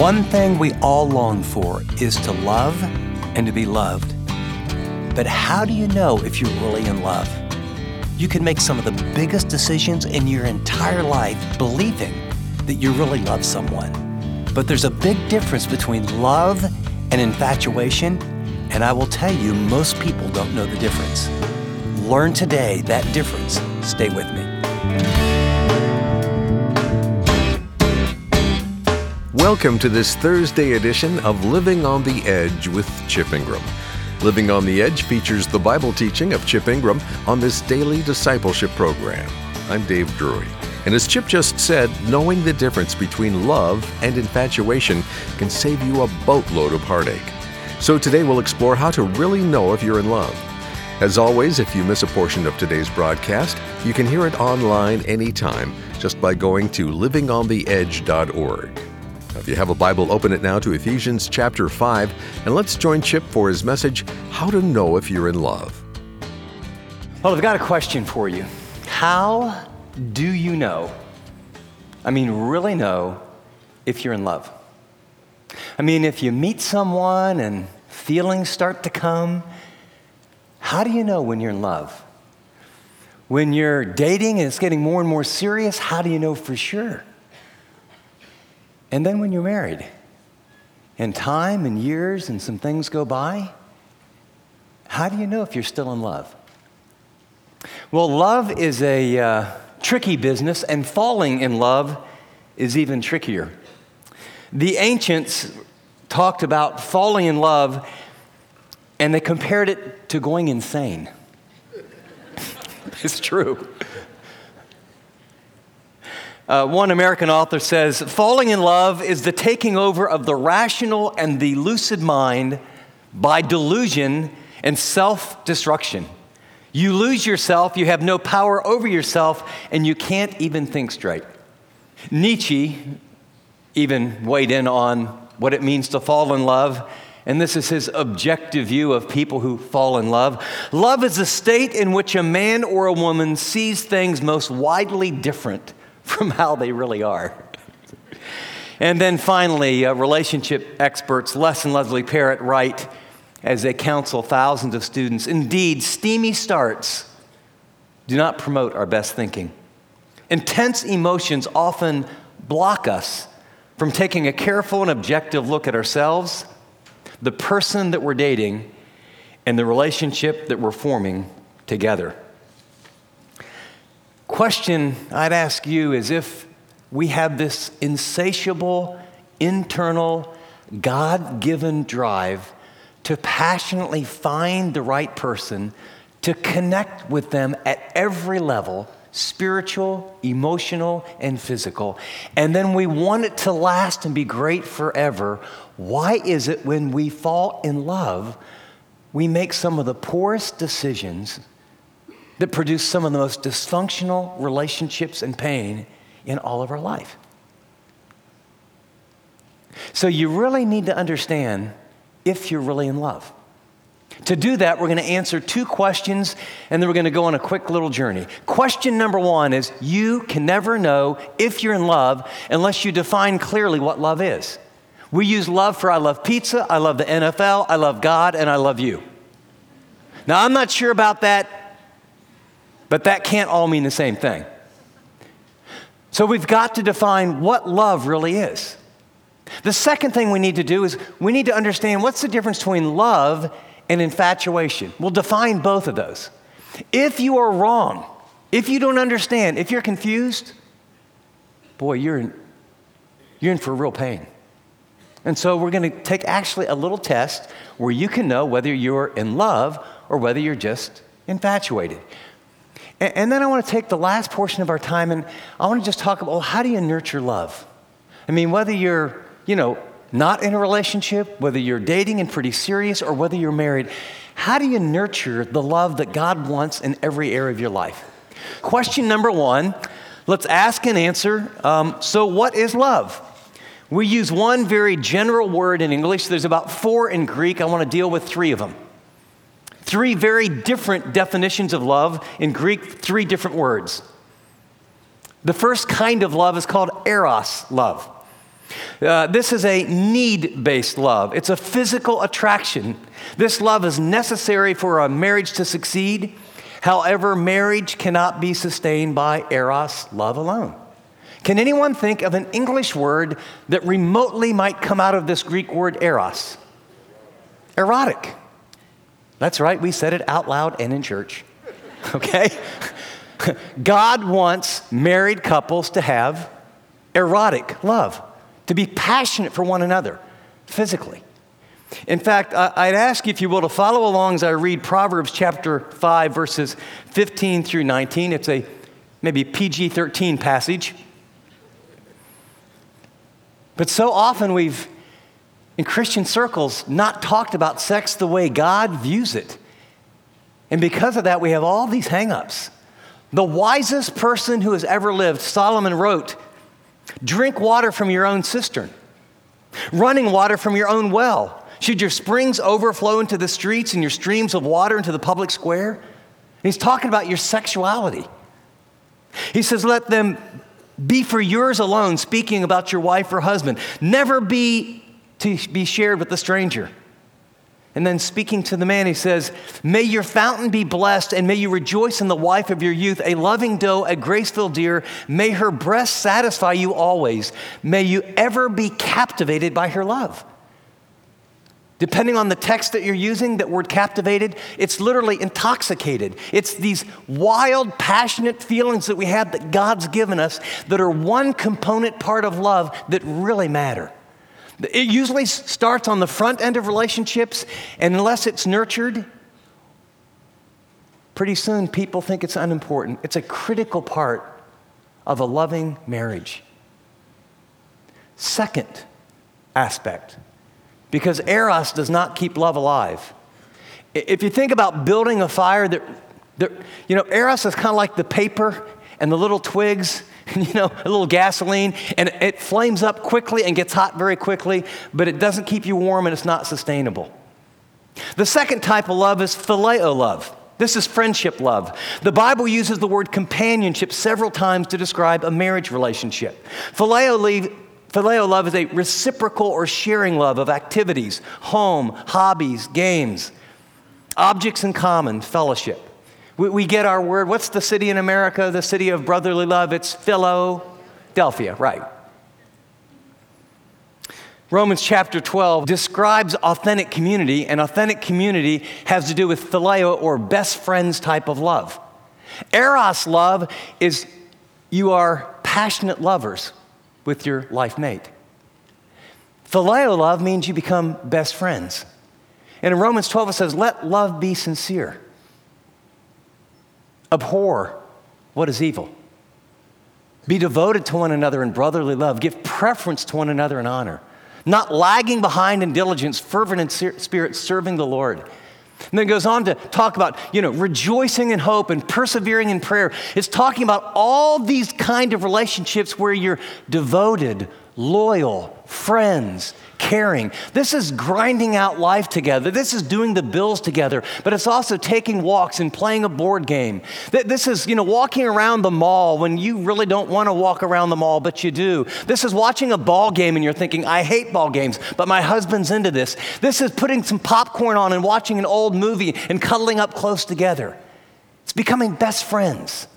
one thing we all long for is to love and to be loved. But how do you know if you're really in love? You can make some of the biggest decisions in your entire life believing that you really love someone. But there's a big difference between love and infatuation, and I will tell you, most people don't know the difference. Learn today that difference. Stay with me. Welcome to this Thursday edition of Living on the Edge with Chip Ingram. Living on the Edge features the Bible teaching of Chip Ingram on this daily discipleship program. I'm Dave Drury. And as Chip just said, knowing the difference between love and infatuation can save you a boatload of heartache. So today we'll explore how to really know if you're in love. As always, if you miss a portion of today's broadcast, you can hear it online anytime just by going to livingontheedge.org. If you have a Bible, open it now to Ephesians chapter 5, and let's join Chip for his message, How to Know If You're in Love. Well, I've got a question for you. How do you know, really know, if you're in love? If you meet someone and feelings start to come, how do you know when you're in love? When you're dating and it's getting more and more serious, how do you know for sure? And then when you're married, and time and years and some things go by, how do you know if you're still in love? Well, love is a tricky business, and falling in love is even trickier. The ancients talked about falling in love, and they compared it to going insane. It's true. One American author says, falling in love is the taking over of the rational and the lucid mind by delusion and self-destruction. You lose yourself, you have no power over yourself, and you can't even think straight. Nietzsche even weighed in on what it means to fall in love, and this is his objective view of people who fall in love. Love is a state in which a man or a woman sees things most widely different from how they really are. And then finally, relationship experts Les and Leslie Parrott write, as they counsel thousands of students, indeed, steamy starts do not promote our best thinking. Intense emotions often block us from taking a careful and objective look at ourselves, the person that we're dating, and the relationship that we're forming together. Question I'd ask you is if we have this insatiable, internal, God-given drive to passionately find the right person, to connect with them at every level, spiritual, emotional, and physical, and then we want it to last and be great forever, why is it when we fall in love, we make some of the poorest decisions that produce some of the most dysfunctional relationships and pain in all of our life? So you really need to understand if you're really in love. To do that, we're going to answer two questions, and then we're going to go on a quick little journey. Question number one is, you can never know if you're in love unless you define clearly what love is. We use love for I love pizza, I love the NFL, I love God, and I love you. Now, I'm not sure about that, but that can't all mean the same thing. So we've got to define what love really is. The second thing we need to do is we need to understand what's the difference between love and infatuation. We'll define both of those. If you are wrong, if you don't understand, if you're confused, boy, you're in for real pain. And so we're going to take actually a little test where you can know whether you're in love or whether you're just infatuated. And then I want to take the last portion of our time and I want to just talk about, how do you nurture love? Whether you're, not in a relationship, whether you're dating and pretty serious, or whether you're married, how do you nurture the love that God wants in every area of your life? Question number one, let's ask and answer, so what is love? We use one very general word in English. There's about 4 in Greek. I want to deal with 3 of them. 3 very different definitions of love in Greek, 3 different words. The first kind of love is called eros love. This is a need-based love. It's a physical attraction. This love is necessary for a marriage to succeed. However, marriage cannot be sustained by eros, love alone. Can anyone think of an English word that remotely might come out of this Greek word eros? Erotic. That's right, we said it out loud and in church. Okay? God wants married couples to have erotic love, to be passionate for one another physically. In fact, I'd ask you, if you will, to follow along as I read Proverbs chapter 5, verses 15 through 19. It's a maybe PG-13 passage. But so often we've, in Christian circles, not talked about sex the way God views it. And because of that, we have all these hang-ups. The wisest person who has ever lived, Solomon, wrote, "Drink water from your own cistern, running water from your own well. Should your springs overflow into the streets and your streams of water into the public square?" And he's talking about your sexuality. He says, "Let them be for yours alone," speaking about your wife or husband. "Never be to be shared with a stranger." And then speaking to the man, he says, "May your fountain be blessed, and may you rejoice in the wife of your youth, a loving doe, a graceful deer. May her breast satisfy you always. May you ever be captivated by her love." Depending on the text that you're using, that word captivated, it's literally intoxicated. It's these wild, passionate feelings that we have that God's given us that are one component part of love that really matter. It usually starts on the front end of relationships, and unless it's nurtured, pretty soon people think it's unimportant. It's a critical part of a loving marriage. Second aspect, because eros does not keep love alive. If you think about building a fire, eros is kind of like the paper and the little twigs, a little gasoline, and it flames up quickly and gets hot very quickly, but it doesn't keep you warm and it's not sustainable. The second type of love is phileo love. This is friendship love. The Bible uses the word companionship several times to describe a marriage relationship. Phileo love is a reciprocal or sharing love of activities, home, hobbies, games, objects in common, fellowship. We get our word, what's the city in America, the city of brotherly love? It's Philadelphia, right. Romans chapter 12 describes authentic community, and authentic community has to do with phileo, or best friends type of love. Eros love is you are passionate lovers with your life mate. Phileo love means you become best friends. And in Romans 12 it says, "Let love be sincere. Abhor what is evil. Be devoted to one another in brotherly love. Give preference to one another in honor. Not lagging behind in diligence, fervent in spirit, serving the Lord." And then it goes on to talk about, rejoicing in hope and persevering in prayer. It's talking about all these kind of relationships where you're devoted, loyal, friends, caring. This is grinding out life together. This is doing the bills together, but it's also taking walks and playing a board game. This is, walking around the mall when you really don't want to walk around the mall, but you do. This is watching a ball game and you're thinking, "I hate ball games, but my husband's into this." This is putting some popcorn on and watching an old movie and cuddling up close together. It's becoming best friends.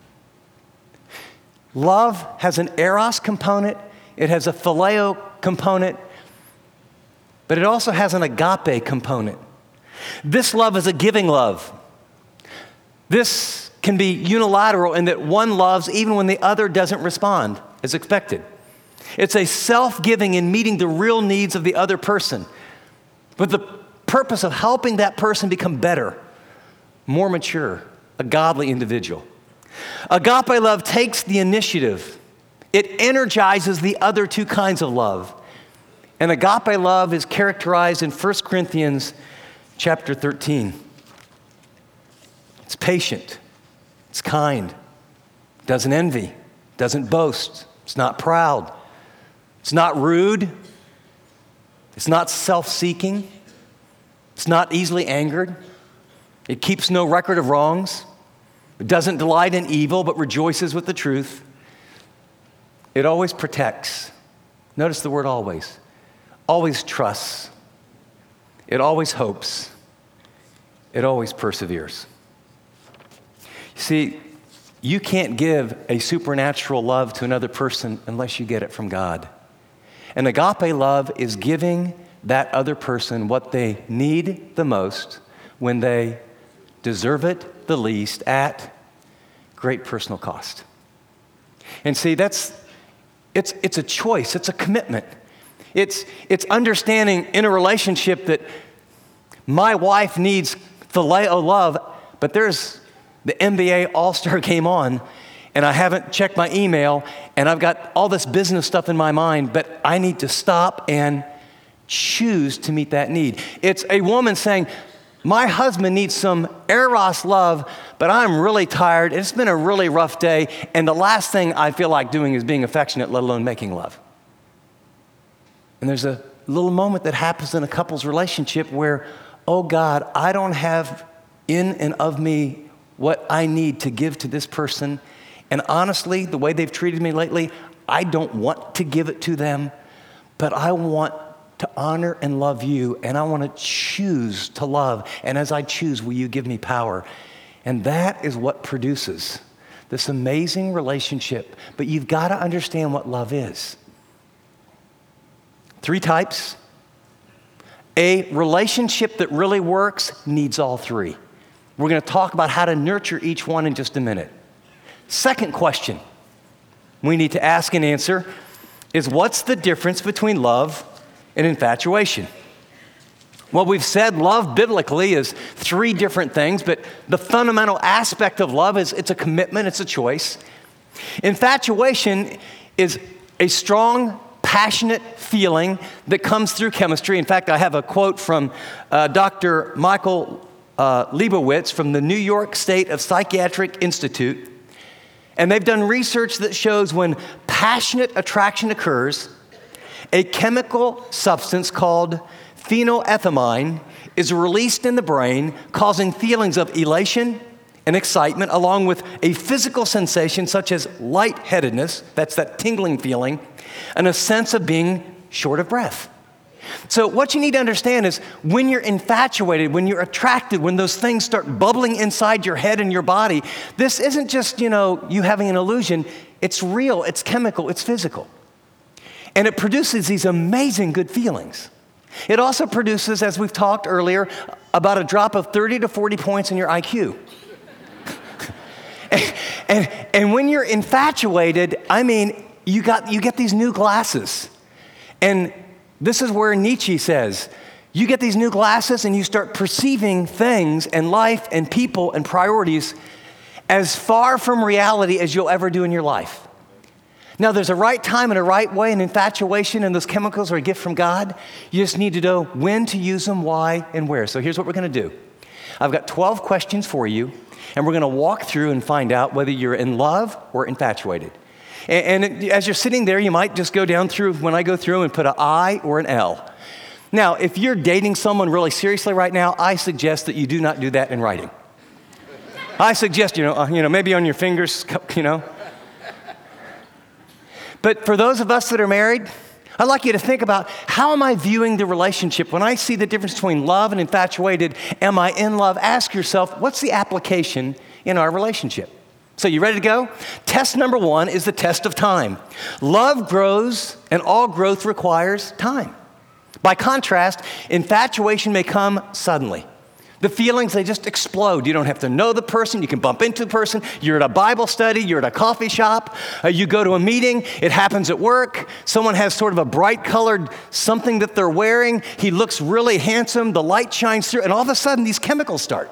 Love has an eros component. It has a phileo component. But it also has an agape component. This love is a giving love. This can be unilateral in that one loves even when the other doesn't respond as expected. It's a self-giving in meeting the real needs of the other person with the purpose of helping that person become better, more mature, a godly individual. Agape love takes the initiative. It energizes the other two kinds of love. And agape love is characterized in 1 Corinthians chapter 13. It's patient, it's kind, doesn't envy, doesn't boast, it's not proud, it's not rude, it's not self-seeking, it's not easily angered, it keeps no record of wrongs, it doesn't delight in evil but rejoices with the truth, it always protects, Notice the word always. Always trusts. It always hopes. It always perseveres. See, you can't give a supernatural love to another person unless you get it from God. And agape love is giving that other person what they need the most when they deserve it the least at great personal cost. And see, it's a choice, it's a commitment. It's understanding in a relationship that my wife needs phileo love, but there's the NBA All-Star game on, and I haven't checked my email, and I've got all this business stuff in my mind, but I need to stop and choose to meet that need. It's a woman saying, my husband needs some eros love, but I'm really tired. It's been a really rough day, and the last thing I feel like doing is being affectionate, let alone making love. And there's a little moment that happens in a couple's relationship where, oh God, I don't have in and of me what I need to give to this person. And honestly, the way they've treated me lately, I don't want to give it to them, but I want to honor and love you, and I want to choose to love. And as I choose, will you give me power? And that is what produces this amazing relationship. But you've got to understand what love is. 3 types. A relationship that really works needs all 3. We're going to talk about how to nurture each one in just a minute. Second question we need to ask and answer is, what's the difference between love and infatuation? Well, we've said love biblically is 3 different things, but the fundamental aspect of love is it's a commitment, it's a choice. Infatuation is a strong, passionate feeling that comes through chemistry. In fact, I have a quote from Dr. Michael Leibowitz from the New York State of Psychiatric Institute. And they've done research that shows when passionate attraction occurs, a chemical substance called phenylethylamine is released in the brain, causing feelings of elation and excitement, along with a physical sensation such as lightheadedness, that's that tingling feeling, and a sense of being short of breath. So what you need to understand is when you're infatuated, when you're attracted, when those things start bubbling inside your head and your body, this isn't just, you having an illusion. It's real, it's chemical, it's physical. And it produces these amazing good feelings. It also produces, as we've talked earlier, about a drop of 30 to 40 points in your IQ. and when you're infatuated, you get these new glasses. And this is where Nietzsche says, you get these new glasses and you start perceiving things and life and people and priorities as far from reality as you'll ever do in your life. Now, there's a right time and a right way, and infatuation and those chemicals are a gift from God. You just need to know when to use them, why, and where. So here's what we're going to do. I've got 12 questions for you, and we're going to walk through and find out whether you're in love or infatuated. And as you're sitting there, you might just go down through, when I go through, and put an I or an L. Now, if you're dating someone really seriously right now, I suggest that you do not do that in writing. I suggest, maybe on your fingers, But for those of us that are married, I'd like you to think about, how am I viewing the relationship? When I see the difference between love and infatuated, am I in love? Ask yourself, what's the application in our relationship? So you ready to go? Test number 1 is the test of time. Love grows, and all growth requires time. By contrast, infatuation may come suddenly. The feelings, they just explode. You don't have to know the person. You can bump into the person. You're at a Bible study. You're at a coffee shop. You go to a meeting. It happens at work. Someone has sort of a bright colored something that they're wearing. He looks really handsome. The light shines through, and all of a sudden, these chemicals start.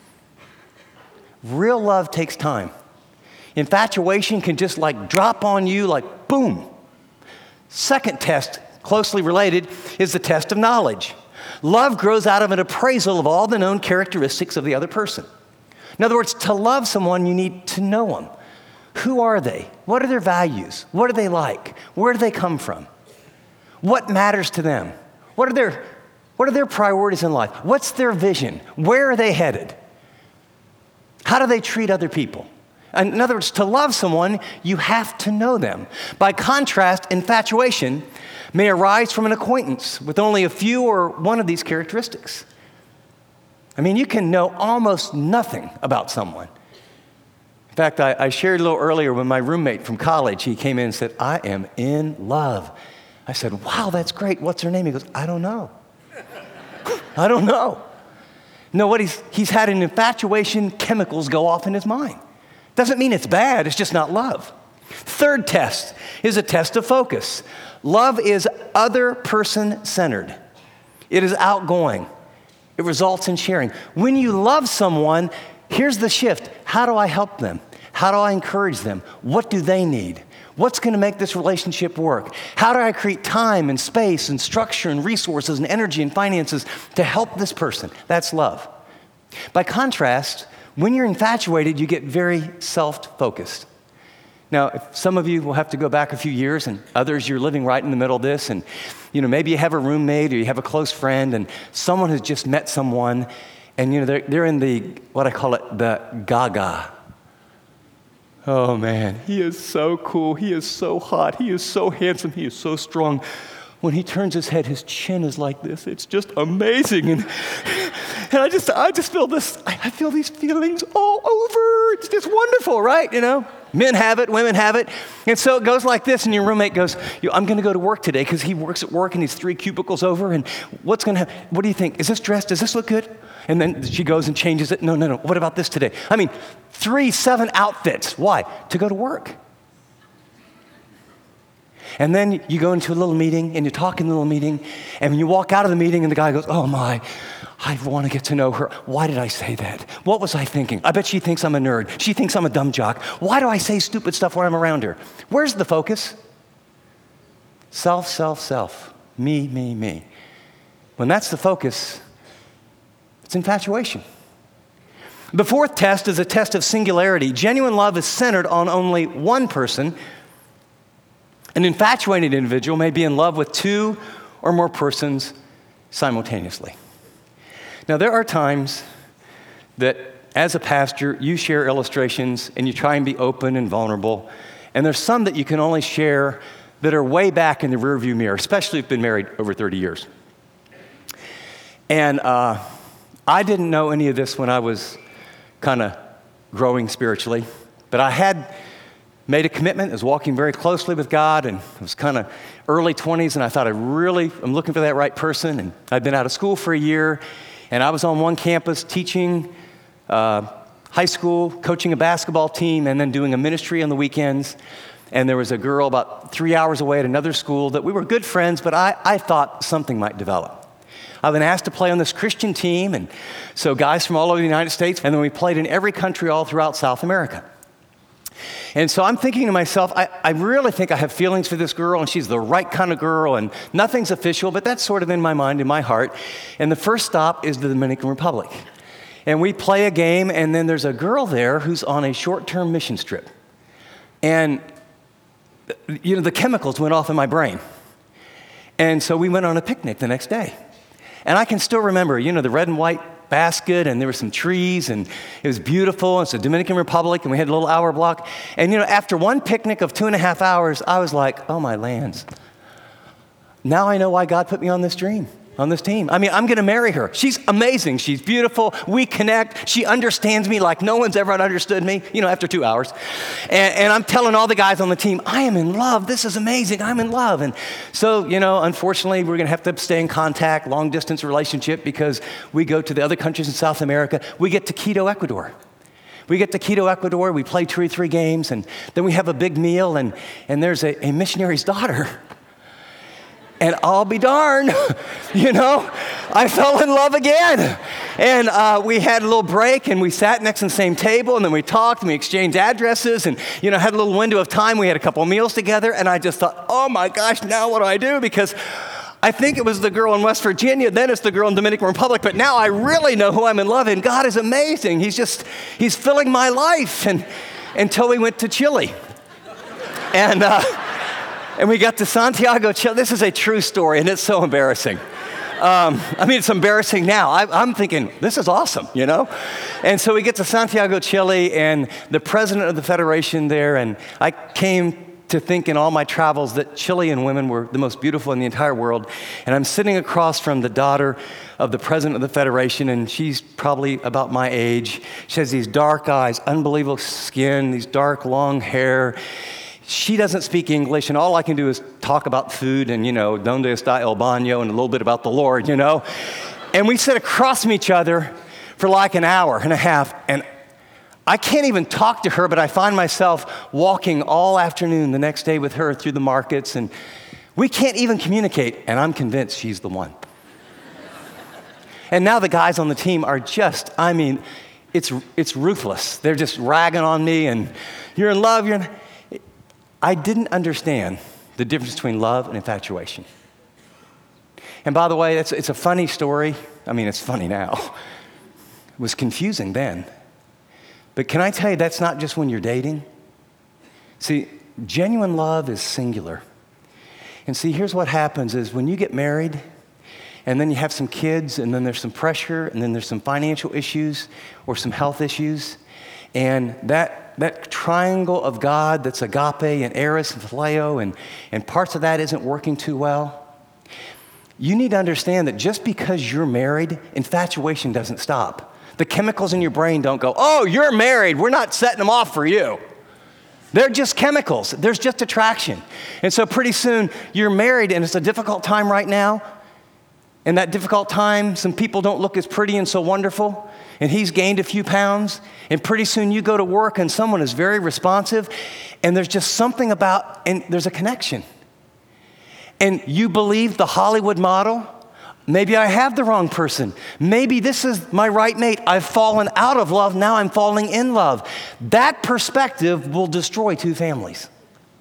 Real love takes time. Infatuation can just drop on you like boom. Second test, closely related, is the test of knowledge. Love grows out of an appraisal of all the known characteristics of the other person. In other words, to love someone, you need to know them. Who are they? What are their values? What are they like? Where do they come from? What matters to them? What are their priorities in life? What's their vision? Where are they headed? How do they treat other people? In other words, to love someone, you have to know them. By contrast, infatuation may arise from an acquaintance with only a few or one of these characteristics. I mean, you can know almost nothing about someone. In fact, I shared a little earlier when my roommate from college, he came in and said, I am in love. I said, wow, that's great. What's her name? He goes, I don't know. I don't know. No, what he's had an infatuation, chemicals go off in his mind. Doesn't mean it's bad, it's just not love. Third test is a test of focus. Love is other person centered. It is outgoing. It results in sharing. When you love someone, here's the shift. How do I help them? How do I encourage them? What do they need? What's going to make this relationship work? How do I create time and space and structure and resources and energy and finances to help this person? That's love. By contrast, when you're infatuated, you get very self-focused. Now, if some of you will have to go back a few years, and others, you're living right in the middle of this, and maybe you have a roommate or you have a close friend, and someone has just met someone, and they're in the, what I call it, the gaga. Oh man, he is so cool, he is so hot, he is so handsome, he is so strong. When he turns his head, his chin is like this. It's just amazing. And I just feel this, I feel these feelings all over. It's just wonderful, right? Men have it, women have it. And so it goes like this, and your roommate goes, I'm going to go to work today because he works at work and he's 3 cubicles over. And what's going to happen? What do you think? Is this dress? Does this look good? And then she goes and changes it. No. What about this today? 7 outfits. Why? To go to work. And then you go into a little meeting, and you talk in a little meeting, and when you walk out of the meeting, and the guy goes, oh my, I want to get to know her. Why did I say that? What was I thinking? I bet she thinks I'm a nerd. She thinks I'm a dumb jock. Why do I say stupid stuff when I'm around her? Where's the focus? Self, self, self. Me, me, me. When that's the focus, it's infatuation. The fourth test is a test of singularity. Genuine love is centered on only one person. An infatuated individual may be in love with 2 or more persons simultaneously. Now, there are times that as a pastor, you share illustrations and you try and be open and vulnerable. And there's some that you can only share that are way back in the rearview mirror, especially if you've been married over 30 years. And I didn't know any of this when I was kind of growing spiritually, but I had made a commitment. I was walking very closely with God, and it was kind of early 20s, and I thought I'm looking for that right person. And I'd been out of school for a year, and I was on one campus teaching high school, coaching a basketball team, and then doing a ministry on the weekends. And there was a girl about 3 hours away at another school that we were good friends, but I thought something might develop. I've been asked to play on this Christian team, and so guys from all over the United States, and then we played in every country all throughout South America. And so I'm thinking to myself, I really think I have feelings for this girl, and she's the right kind of girl, and nothing's official, but that's sort of in my mind, in my heart. And the first stop is the Dominican Republic. And we play a game, and then there's a girl there who's on a short-term mission trip. And, the chemicals went off in my brain. And so we went on a picnic the next day. And I can still remember, the red and white basket, and there were some trees, and it was beautiful. It's the Dominican Republic, and we had a little hour block. And after one picnic of 2.5 hours, I was like, oh my lands. Now I know why God put me on this team. I'm going to marry her. She's amazing. She's beautiful. We connect. She understands me like no one's ever understood me, after 2 hours. And I'm telling all the guys on the team, I am in love. This is amazing. I'm in love. And so, unfortunately, we're going to have to stay in contact, long-distance relationship, because we go to the other countries in South America. We get to Quito, Ecuador. We play 2 or 3 games, and then we have a big meal, and there's a missionary's daughter. And I'll be darned, I fell in love again. And we had a little break, and we sat next to the same table, and then we talked, and we exchanged addresses, and, had a little window of time. We had a couple of meals together, and I just thought, oh my gosh, now what do I do? Because I think it was the girl in West Virginia, then it's the girl in Dominican Republic, but now I really know who I'm in love with. God is amazing. He's filling my life. And until we went to Chile. And we got to Santiago, Chile. This is a true story, and it's so embarrassing. It's embarrassing now. I'm thinking, this is awesome, you know? And so we get to Santiago, Chile, and the president of the federation there, and I came to think in all my travels that Chilean women were the most beautiful in the entire world. And I'm sitting across from the daughter of the president of the federation, and she's probably about my age. She has these dark eyes, unbelievable skin, these dark, long hair. She doesn't speak English, and all I can do is talk about food and, donde está el baño, and a little bit about the Lord, And we sit across from each other for like an hour and a half, and I can't even talk to her, but I find myself walking all afternoon the next day with her through the markets, and we can't even communicate, and I'm convinced she's the one. And now the guys on the team are just, it's ruthless. They're just ragging on me, and you're in love, I didn't understand the difference between love and infatuation. And by the way, it's a funny story. It's funny now. It was confusing then. But can I tell you, that's not just when you're dating. See, genuine love is singular. And see, here's what happens is when you get married, and then you have some kids, and then there's some pressure, and then there's some financial issues or some health issues, and that triangle of God that's agape and eros and phileo, and parts of that isn't working too well, you need to understand that just because you're married, infatuation doesn't stop. The chemicals in your brain don't go, oh, you're married, we're not setting them off for you. They're just chemicals. There's just attraction. And so pretty soon you're married, and it's a difficult time right now. And that difficult time, some people don't look as pretty and so wonderful, and he's gained a few pounds, and pretty soon you go to work and someone is very responsive, and there's just something about, and there's a connection. And you believe the Hollywood model. Maybe I have the wrong person. Maybe this is my right mate. I've fallen out of love, now I'm falling in love. That perspective will destroy two families.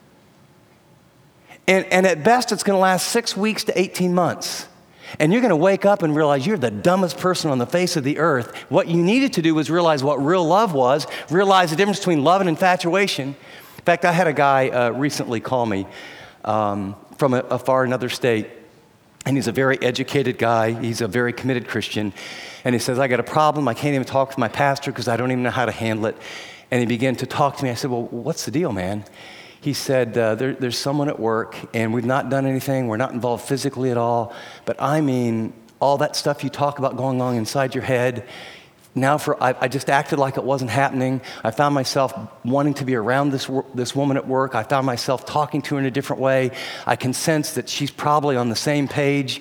And at best, it's going to last 6 weeks to 18 months. And you're going to wake up and realize you're the dumbest person on the face of the earth. What you needed to do was realize what real love was, realize the difference between love and infatuation. In fact, I had a guy recently call me from a far another state. And he's a very educated guy. He's a very committed Christian. And he says, I got a problem. I can't even talk to my pastor because I don't even know how to handle it. And he began to talk to me. I said, well, what's the deal, man? He said, there's someone at work, and we've not done anything. We're not involved physically at all. But all that stuff you talk about going on inside your head, now I just acted like it wasn't happening. I found myself wanting to be around this woman at work. I found myself talking to her in a different way. I can sense that she's probably on the same page.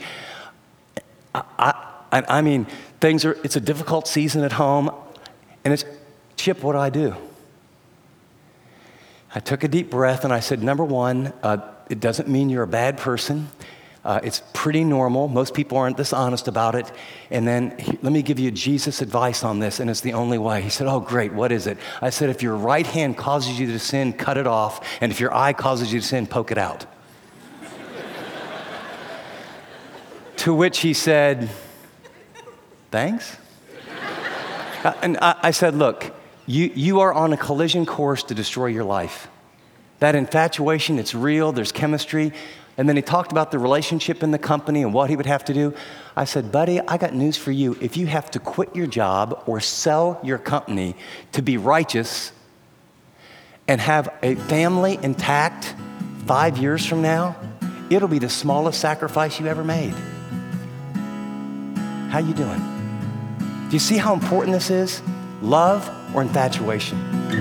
It's a difficult season at home. And it's, Chip, what do I do? I took a deep breath and I said, number one, it doesn't mean you're a bad person. It's pretty normal. Most people aren't this honest about it. And then let me give you Jesus advice on this, and it's the only way. He said, oh, great, what is it? I said, if your right hand causes you to sin, cut it off. And if your eye causes you to sin, poke it out. To which he said, thanks. And I said, look, you are on a collision course to destroy your life. That infatuation, it's real, there's chemistry. And then he talked about the relationship in the company and what he would have to do. I said, buddy, I got news for you. If you have to quit your job or sell your company to be righteous and have a family intact 5 years from now, it'll be the smallest sacrifice you ever made. How you doing? Do you see how important this is? Love or infatuation?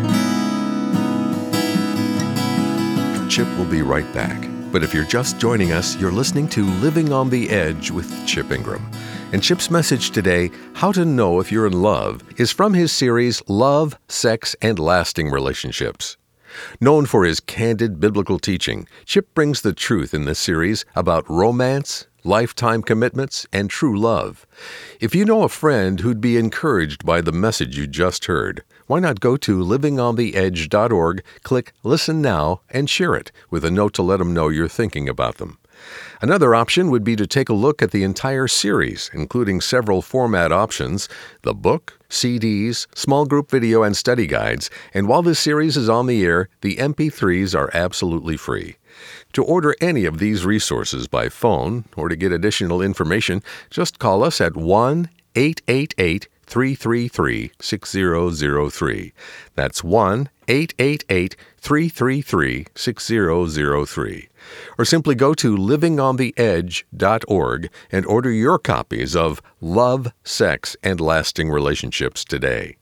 Chip will be right back. But if you're just joining us, you're listening to Living on the Edge with Chip Ingram. And Chip's message today, How to Know If You're in Love, is from his series Love, Sex, and Lasting Relationships. Known for his candid biblical teaching, Chip brings the truth in this series about romance, lifetime commitments, and true love. If you know a friend who'd be encouraged by the message you just heard, why not go to livingontheedge.org, click Listen Now, and share it with a note to let them know you're thinking about them. Another option would be to take a look at the entire series, including several format options, the book, CDs, small group video, and study guides. And while this series is on the air, the MP3s are absolutely free. To order any of these resources by phone or to get additional information, just call us at 1-888-333-6003. That's 1-888-333-6003. Or simply go to livingontheedge.org and order your copies of Love, Sex, and Lasting Relationships today.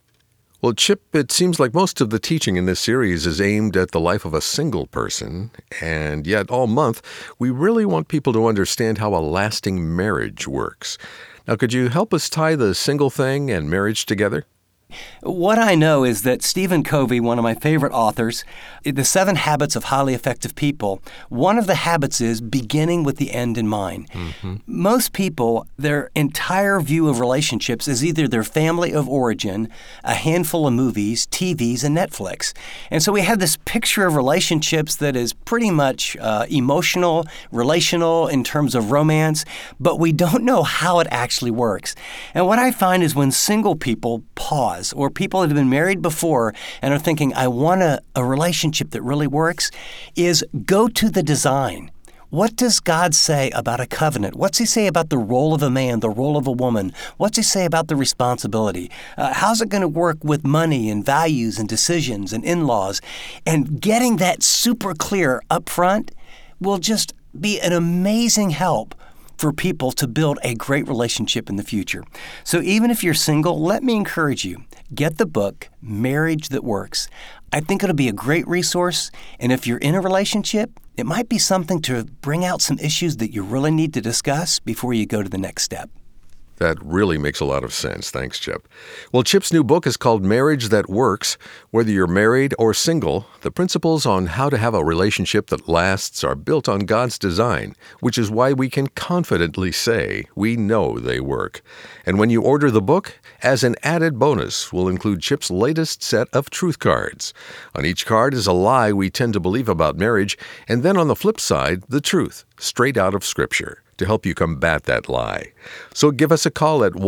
Well, Chip, it seems like most of the teaching in this series is aimed at the life of a single person, and yet all month we really want people to understand how a lasting marriage works. Now, could you help us tie the single thing and marriage together? What I know is that Stephen Covey, one of my favorite authors, The 7 Habits of Highly Effective People, one of the habits is beginning with the end in mind. Most people, their entire view of relationships is either their family of origin, a handful of movies, TVs, and Netflix. And so we have this picture of relationships that is pretty much emotional, relational in terms of romance, but we don't know how it actually works. And what I find is when single people pause, or people that have been married before and are thinking, I want a relationship that really works, is go to the design. What does God say about a covenant? What's he say about the role of a man, the role of a woman? What's he say about the responsibility? How's it going to work with money and values and decisions and in-laws? And getting that super clear up front will just be an amazing help for people to build a great relationship in the future. So even if you're single, let me encourage you, get the book, Marriage That Works. I think it'll be a great resource, and if you're in a relationship, it might be something to bring out some issues that you really need to discuss before you go to the next step. That really makes a lot of sense. Thanks, Chip. Well, Chip's new book is called Marriage That Works. Whether you're married or single, the principles on how to have a relationship that lasts are built on God's design, which is why we can confidently say we know they work. And when you order the book, as an added bonus, we'll include Chip's latest set of truth cards. On each card is a lie we tend to believe about marriage, and then on the flip side, the truth, straight out of Scripture, to help you combat that lie. So give us a call at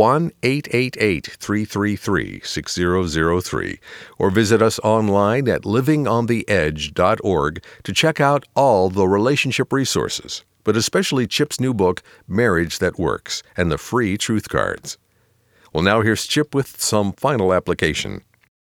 1-888-333-6003 or visit us online at livingontheedge.org to check out all the relationship resources, but especially Chip's new book, Marriage That Works, and the free truth cards. Well, now here's Chip with some final application.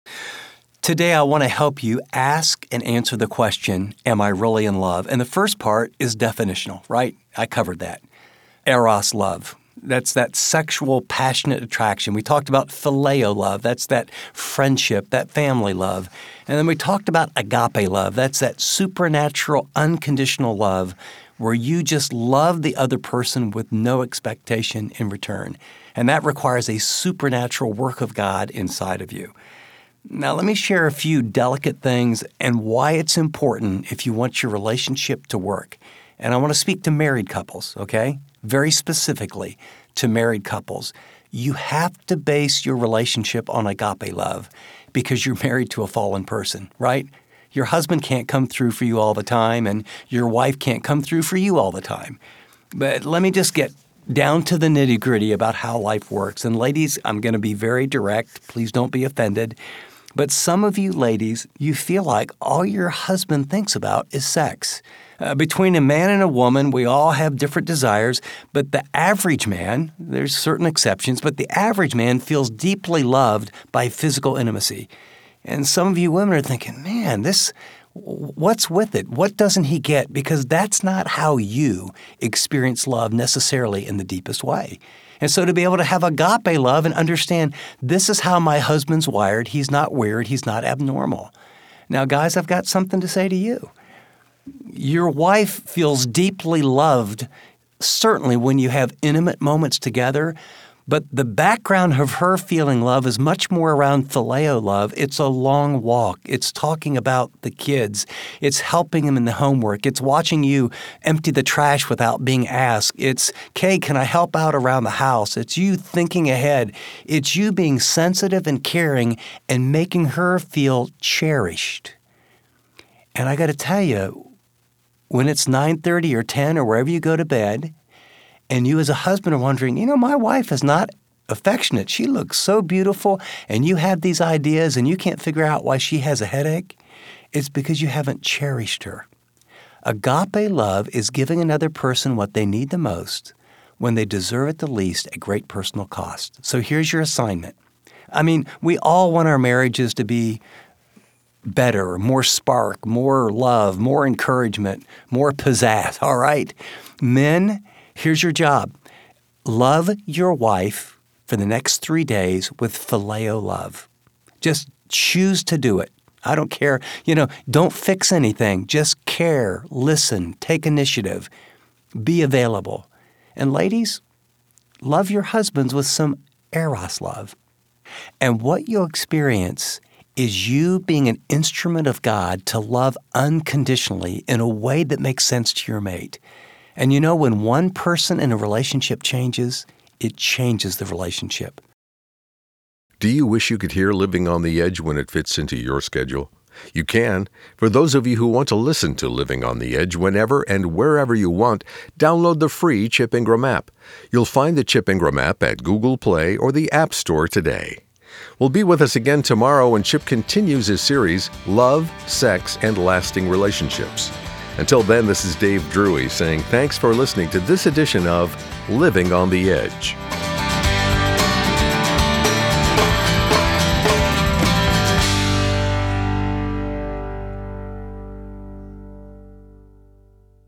Today, I want to help you ask and answer the question, am I really in love? And the first part is definitional, right? I covered that. Eros love. That's that sexual, passionate attraction. We talked about phileo love. That's that friendship, that family love. And then we talked about agape love. That's that supernatural, unconditional love where you just love the other person with no expectation in return. And that requires a supernatural work of God inside of you. Now, let me share a few delicate things and why it's important if you want your relationship to work. And I want to speak to married couples, okay? Very specifically to married couples. You have to base your relationship on agape love because you're married to a fallen person, right? Your husband can't come through for you all the time, and your wife can't come through for you all the time. But let me just get down to the nitty-gritty about how life works. And ladies, I'm going to be very direct. Please don't be offended. But some of you ladies, you feel like all your husband thinks about is sex. Between a man and a woman, we all have different desires, but the average man, there's certain exceptions, but the average man feels deeply loved by physical intimacy. And some of you women are thinking, man, what's with it? What doesn't he get? Because that's not how you experience love necessarily in the deepest way. And so to be able to have agape love and understand this is how my husband's wired, he's not weird, he's not abnormal. Now, guys, I've got something to say to you. Your wife feels deeply loved, certainly when you have intimate moments together, but the background of her feeling love is much more around phileo love. It's a long walk. It's talking about the kids. It's helping them in the homework. It's watching you empty the trash without being asked. It's, Kay, can I help out around the house? It's you thinking ahead. It's you being sensitive and caring and making her feel cherished. And I got to tell you, when it's 9:30 or 10 or wherever you go to bed, and you as a husband are wondering, my wife is not affectionate. She looks so beautiful, and you have these ideas, and you can't figure out why she has a headache. It's because you haven't cherished her. Agape love is giving another person what they need the most when they deserve it the least at great personal cost. So here's your assignment. I mean, we all want our marriages to be better, more spark, more love, more encouragement, more pizzazz, all right? Men, here's your job. Love your wife for the next 3 days with phileo love. Just choose to do it. I don't care. Don't fix anything. Just care, listen, take initiative, be available. And ladies, love your husbands with some eros love. And what you'll experience is you being an instrument of God to love unconditionally in a way that makes sense to your mate. And when one person in a relationship changes, it changes the relationship. Do you wish you could hear Living on the Edge when it fits into your schedule? You can. For those of you who want to listen to Living on the Edge whenever and wherever you want, download the free Chip Ingram app. You'll find the Chip Ingram app at Google Play or the App Store today. Well, be with us again tomorrow when Chip continues his series, Love, Sex, and Lasting Relationships. Until then, this is Dave Drury saying thanks for listening to this edition of Living on the Edge.